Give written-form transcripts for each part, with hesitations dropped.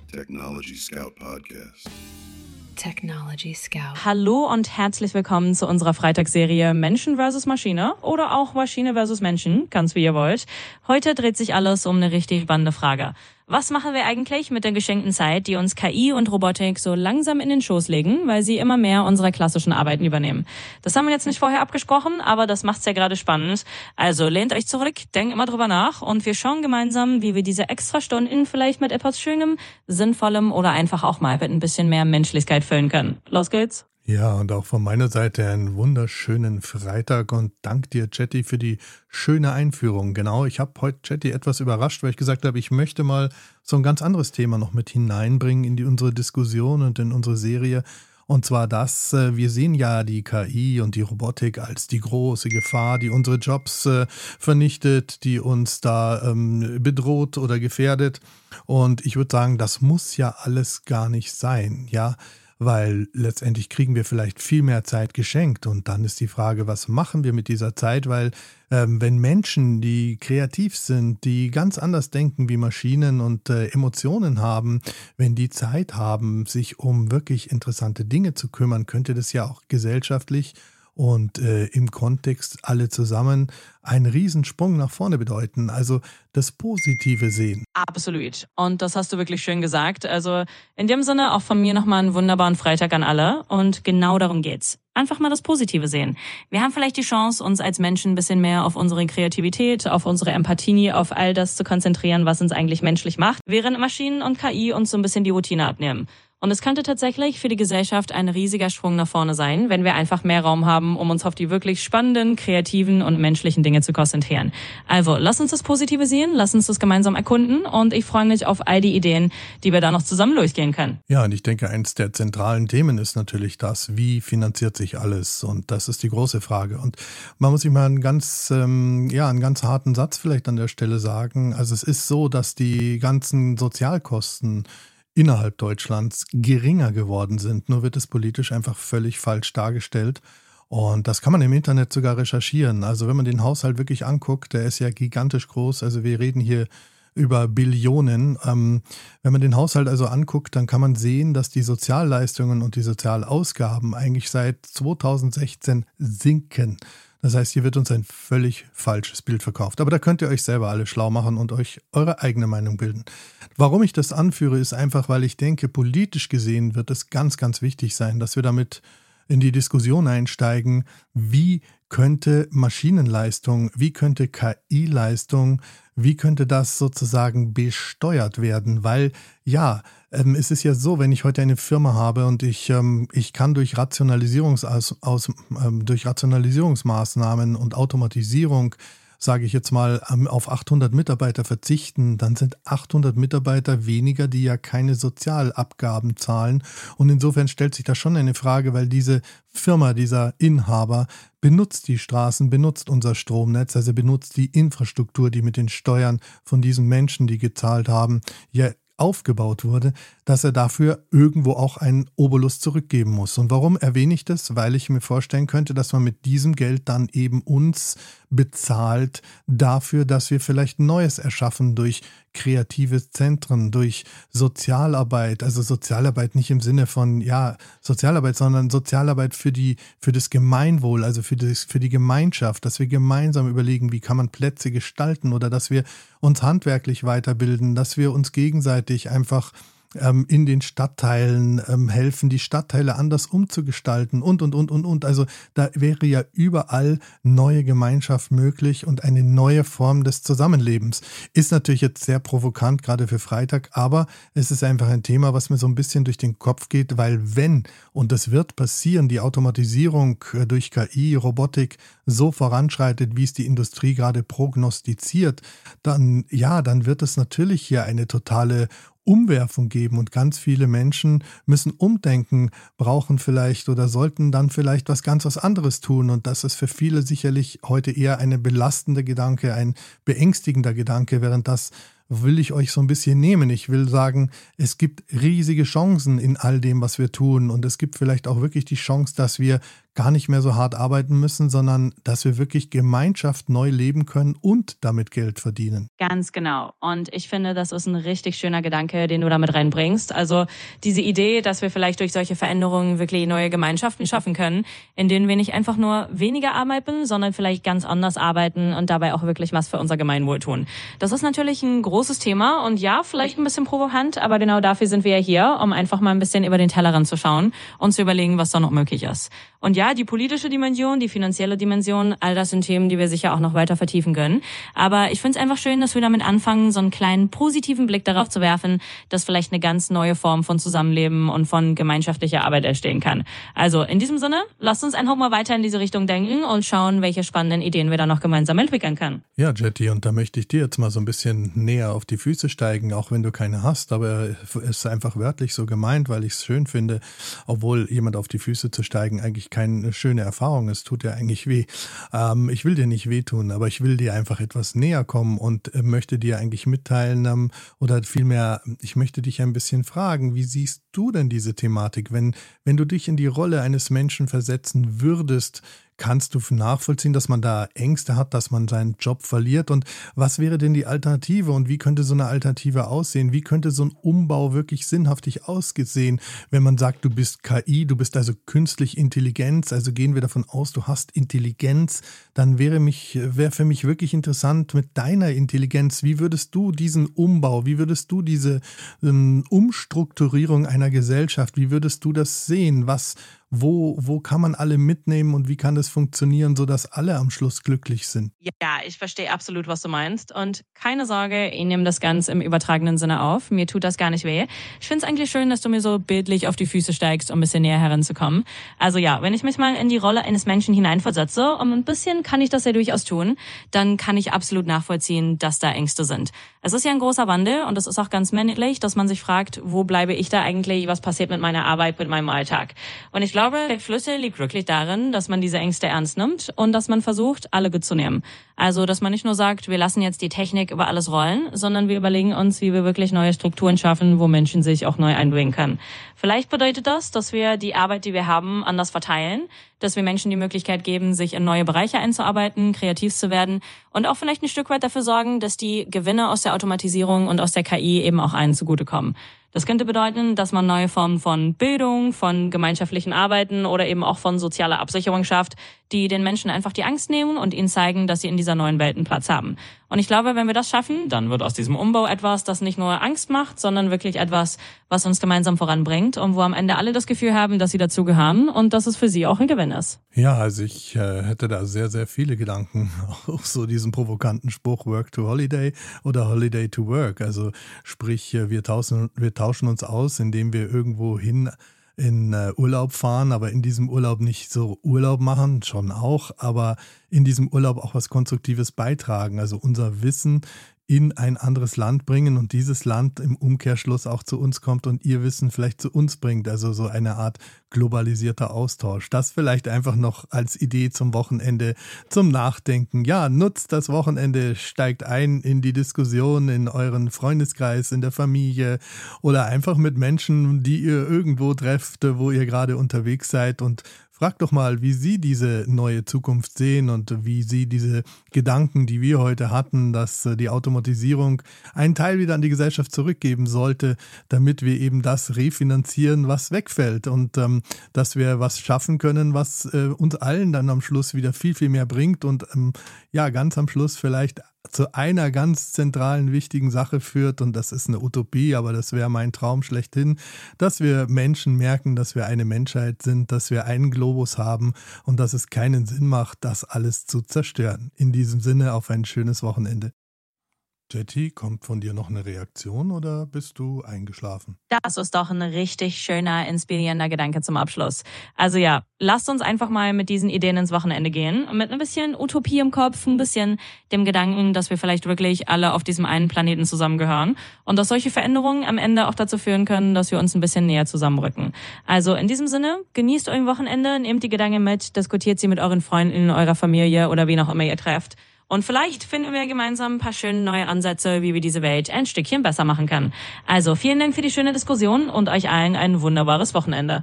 Technology Scout Podcast. Technology Scout. Hallo und herzlich willkommen zu unserer Freitagsserie Menschen vs. Maschine oder auch Maschine vs. Menschen, ganz wie ihr wollt. Heute dreht sich alles um eine richtig spannende Frage. Was machen wir eigentlich mit der geschenkten Zeit, die uns KI und Robotik so langsam in den Schoß legen, weil sie immer mehr unserer klassischen Arbeiten übernehmen? Das haben wir jetzt nicht vorher abgesprochen, aber das macht's ja gerade spannend. Also lehnt euch zurück, denkt immer drüber nach und wir schauen gemeinsam, wie wir diese extra Stunden vielleicht mit etwas Schönem, Sinnvollem oder einfach auch mal mit ein bisschen mehr Menschlichkeit füllen können. Los geht's! Ja, und auch von meiner Seite einen wunderschönen Freitag und dank dir, Chatty, für die schöne Einführung. Genau, ich habe heute Chatty etwas überrascht, weil ich gesagt habe, ich möchte mal so ein ganz anderes Thema noch mit hineinbringen in unsere Diskussion und in unsere Serie. Und zwar das, wir sehen ja die KI und die Robotik als die große Gefahr, die unsere Jobs vernichtet, die uns da bedroht oder gefährdet. Und ich würde sagen, das muss ja alles gar nicht sein, ja. Weil letztendlich kriegen wir vielleicht viel mehr Zeit geschenkt und dann ist die Frage, was machen wir mit dieser Zeit, weil wenn Menschen, die kreativ sind, die ganz anders denken wie Maschinen und Emotionen haben, wenn die Zeit haben, sich um wirklich interessante Dinge zu kümmern, könnte das ja auch gesellschaftlich und im Kontext alle zusammen einen Riesensprung nach vorne bedeuten, also das Positive sehen. Absolut. Und das hast du wirklich schön gesagt. Also in dem Sinne auch von mir nochmal einen wunderbaren Freitag an alle. Und genau darum geht's. Einfach mal das Positive sehen. Wir haben vielleicht die Chance, uns als Menschen ein bisschen mehr auf unsere Kreativität, auf unsere Empathie, auf all das zu konzentrieren, was uns eigentlich menschlich macht, während Maschinen und KI uns so ein bisschen die Routine abnehmen. Und es könnte tatsächlich für die Gesellschaft ein riesiger Sprung nach vorne sein, wenn wir einfach mehr Raum haben, um uns auf die wirklich spannenden, kreativen und menschlichen Dinge zu konzentrieren. Also, lass uns das Positive sehen, lass uns das gemeinsam erkunden und ich freue mich auf all die Ideen, die wir da noch zusammen durchgehen können. Ja, und ich denke, eins der zentralen Themen ist natürlich das, wie finanziert sich alles? Und das ist die große Frage. Und man muss sich mal einen ganz harten Satz vielleicht an der Stelle sagen. Also es ist so, dass die ganzen Sozialkosten innerhalb Deutschlands geringer geworden sind. Nur wird es politisch einfach völlig falsch dargestellt. Und das kann man im Internet sogar recherchieren. Also wenn man den Haushalt wirklich anguckt, der ist ja gigantisch groß. Also wir reden hier über Billionen. Wenn man den Haushalt also anguckt, dann kann man sehen, dass die Sozialleistungen und die Sozialausgaben eigentlich seit 2016 sinken. Das heißt, hier wird uns ein völlig falsches Bild verkauft. Aber da könnt ihr euch selber alle schlau machen und euch eure eigene Meinung bilden. Warum ich das anführe, ist einfach, weil ich denke, politisch gesehen wird es ganz, ganz wichtig sein, dass wir damit in die Diskussion einsteigen, wie könnte Maschinenleistung, wie könnte KI-Leistung, wie könnte das sozusagen besteuert werden? Weil es ist ja so, wenn ich heute eine Firma habe und ich kann durch Rationalisierungsmaßnahmen und Automatisierung, sage ich jetzt mal, auf 800 Mitarbeiter verzichten, dann sind 800 Mitarbeiter weniger, die ja keine Sozialabgaben zahlen. Und insofern stellt sich da schon eine Frage, weil diese Firma, dieser Inhaber benutzt die Straßen, benutzt unser Stromnetz, also benutzt die Infrastruktur, die mit den Steuern von diesen Menschen, die gezahlt haben, ja aufgebaut wurde, dass er dafür irgendwo auch einen Obolus zurückgeben muss. Und warum erwähne ich das? Weil ich mir vorstellen könnte, dass man mit diesem Geld dann eben uns bezahlt dafür, dass wir vielleicht Neues erschaffen durch kreative Zentren, durch Sozialarbeit, also Sozialarbeit nicht im Sinne von Sozialarbeit, sondern Sozialarbeit für das Gemeinwohl, also für die Gemeinschaft, dass wir gemeinsam überlegen, wie kann man Plätze gestalten oder dass wir uns handwerklich weiterbilden, dass wir uns gegenseitig einfach in den Stadtteilen helfen, die Stadtteile anders umzugestalten und. Also da wäre ja überall neue Gemeinschaft möglich und eine neue Form des Zusammenlebens. Ist natürlich jetzt sehr provokant, gerade für Freitag, aber es ist einfach ein Thema, was mir so ein bisschen durch den Kopf geht, weil und das wird passieren, die Automatisierung durch KI, Robotik so voranschreitet, wie es die Industrie gerade prognostiziert, dann wird es natürlich hier eine totale Umwerfung geben und ganz viele Menschen müssen umdenken, brauchen vielleicht oder sollten dann vielleicht was anderes tun und das ist für viele sicherlich heute eher eine belastende Gedanke, ein beängstigender Gedanke, während das, will ich euch so ein bisschen nehmen. Ich will sagen, es gibt riesige Chancen in all dem, was wir tun. Und es gibt vielleicht auch wirklich die Chance, dass wir gar nicht mehr so hart arbeiten müssen, sondern dass wir wirklich Gemeinschaft neu leben können und damit Geld verdienen. Ganz genau. Und ich finde, das ist ein richtig schöner Gedanke, den du damit reinbringst. Also diese Idee, dass wir vielleicht durch solche Veränderungen wirklich neue Gemeinschaften schaffen können, in denen wir nicht einfach nur weniger arbeiten, sondern vielleicht ganz anders arbeiten und dabei auch wirklich was für unser Gemeinwohl tun. Das ist natürlich ein großes Thema und ja, vielleicht ein bisschen provokant, aber genau dafür sind wir ja hier, um einfach mal ein bisschen über den Tellerrand zu schauen und zu überlegen, was da noch möglich ist. Und ja, die politische Dimension, die finanzielle Dimension, all das sind Themen, die wir sicher auch noch weiter vertiefen können. Aber ich finde es einfach schön, dass wir damit anfangen, so einen kleinen positiven Blick darauf zu werfen, dass vielleicht eine ganz neue Form von Zusammenleben und von gemeinschaftlicher Arbeit entstehen kann. Also in diesem Sinne, lasst uns einfach mal weiter in diese Richtung denken und schauen, welche spannenden Ideen wir da noch gemeinsam entwickeln können. Ja, Jetty, und da möchte ich dir jetzt mal so ein bisschen näher auf die Füße steigen, auch wenn du keine hast, aber es ist einfach wörtlich so gemeint, weil ich es schön finde, obwohl jemand auf die Füße zu steigen eigentlich keine schöne Erfahrung ist, tut ja eigentlich weh. Ich will dir nicht wehtun, aber ich will dir einfach etwas näher kommen und möchte dir eigentlich mitteilen oder vielmehr, ich möchte dich ein bisschen fragen, wie siehst du denn diese Thematik, wenn du dich in die Rolle eines Menschen versetzen würdest? Kannst du nachvollziehen, dass man da Ängste hat, dass man seinen Job verliert? Und was wäre denn die Alternative und wie könnte so eine Alternative aussehen? Wie könnte so ein Umbau wirklich sinnhaftig ausgesehen, wenn man sagt, du bist KI, du bist also künstliche Intelligenz, also gehen wir davon aus, du hast Intelligenz, dann wäre für mich wirklich interessant mit deiner Intelligenz, wie würdest du diesen Umbau, wie würdest du diese Umstrukturierung einer Gesellschaft, wie würdest du das sehen? Wo kann man alle mitnehmen und wie kann das funktionieren, sodass alle am Schluss glücklich sind? Ja, ich verstehe absolut, was du meinst. Und keine Sorge, ich nehme das ganz im übertragenen Sinne auf. Mir tut das gar nicht weh. Ich finde es eigentlich schön, dass du mir so bildlich auf die Füße steigst, um ein bisschen näher heranzukommen. Also ja, wenn ich mich mal in die Rolle eines Menschen hineinversetze, und ein bisschen kann ich das ja durchaus tun, dann kann ich absolut nachvollziehen, dass da Ängste sind. Es ist ja ein großer Wandel und es ist auch ganz männlich, dass man sich fragt, wo bleibe ich da eigentlich, was passiert mit meiner Arbeit, mit meinem Alltag. Und ich glaube, der Schlüssel liegt wirklich darin, dass man diese Ängste ernst nimmt und dass man versucht, alle mitzunehmen. Also, dass man nicht nur sagt, wir lassen jetzt die Technik über alles rollen, sondern wir überlegen uns, wie wir wirklich neue Strukturen schaffen, wo Menschen sich auch neu einbringen können. Vielleicht bedeutet das, dass wir die Arbeit, die wir haben, anders verteilen, dass wir Menschen die Möglichkeit geben, sich in neue Bereiche einzuarbeiten, kreativ zu werden und auch vielleicht ein Stück weit dafür sorgen, dass die Gewinne aus der Automatisierung und aus der KI eben auch allen zugutekommen. Das könnte bedeuten, dass man neue Formen von Bildung, von gemeinschaftlichen Arbeiten oder eben auch von sozialer Absicherung schafft, die den Menschen einfach die Angst nehmen und ihnen zeigen, dass sie in dieser neuen Welt einen Platz haben. Und ich glaube, wenn wir das schaffen, dann wird aus diesem Umbau etwas, das nicht nur Angst macht, sondern wirklich etwas, was uns gemeinsam voranbringt und wo am Ende alle das Gefühl haben, dass sie dazugehören und dass es für sie auch ein Gewinn ist. Ja, also ich hätte da sehr, sehr viele Gedanken auf so diesen provokanten Spruch Work to Holiday oder Holiday to Work. Also sprich, wir tauschen uns aus, indem wir irgendwo hin in Urlaub fahren, aber in diesem Urlaub nicht so Urlaub machen, schon auch, aber in diesem Urlaub auch was Konstruktives beitragen, also unser Wissen in ein anderes Land bringen und dieses Land im Umkehrschluss auch zu uns kommt und ihr Wissen vielleicht zu uns bringt, also so eine Art globalisierter Austausch. Das vielleicht einfach noch als Idee zum Wochenende, zum Nachdenken. Ja, nutzt das Wochenende, steigt ein in die Diskussion in euren Freundeskreis, in der Familie oder einfach mit Menschen, die ihr irgendwo trefft, wo ihr gerade unterwegs seid und fragt doch mal, wie Sie diese neue Zukunft sehen und wie Sie diese Gedanken, die wir heute hatten, dass die Automatisierung einen Teil wieder an die Gesellschaft zurückgeben sollte, damit wir eben das refinanzieren, was wegfällt und dass wir was schaffen können, was uns allen dann am Schluss wieder viel, viel mehr bringt und ja, ganz am Schluss vielleicht zu einer ganz zentralen, wichtigen Sache führt, und das ist eine Utopie, aber das wäre mein Traum schlechthin, dass wir Menschen merken, dass wir eine Menschheit sind, dass wir einen Globus haben und dass es keinen Sinn macht, das alles zu zerstören. In diesem Sinne auf ein schönes Wochenende. Jetty, kommt von dir noch eine Reaktion oder bist du eingeschlafen? Das ist doch ein richtig schöner, inspirierender Gedanke zum Abschluss. Also ja, lasst uns einfach mal mit diesen Ideen ins Wochenende gehen. Mit ein bisschen Utopie im Kopf, ein bisschen dem Gedanken, dass wir vielleicht wirklich alle auf diesem einen Planeten zusammengehören und dass solche Veränderungen am Ende auch dazu führen können, dass wir uns ein bisschen näher zusammenrücken. Also in diesem Sinne, genießt euer Wochenende, nehmt die Gedanken mit, diskutiert sie mit euren Freunden, eurer Familie oder wen auch immer ihr trefft. Und vielleicht finden wir gemeinsam ein paar schöne neue Ansätze, wie wir diese Welt ein Stückchen besser machen können. Also vielen Dank für die schöne Diskussion und euch allen ein wunderbares Wochenende.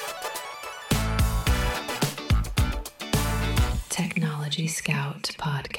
Technology Scout Podcast.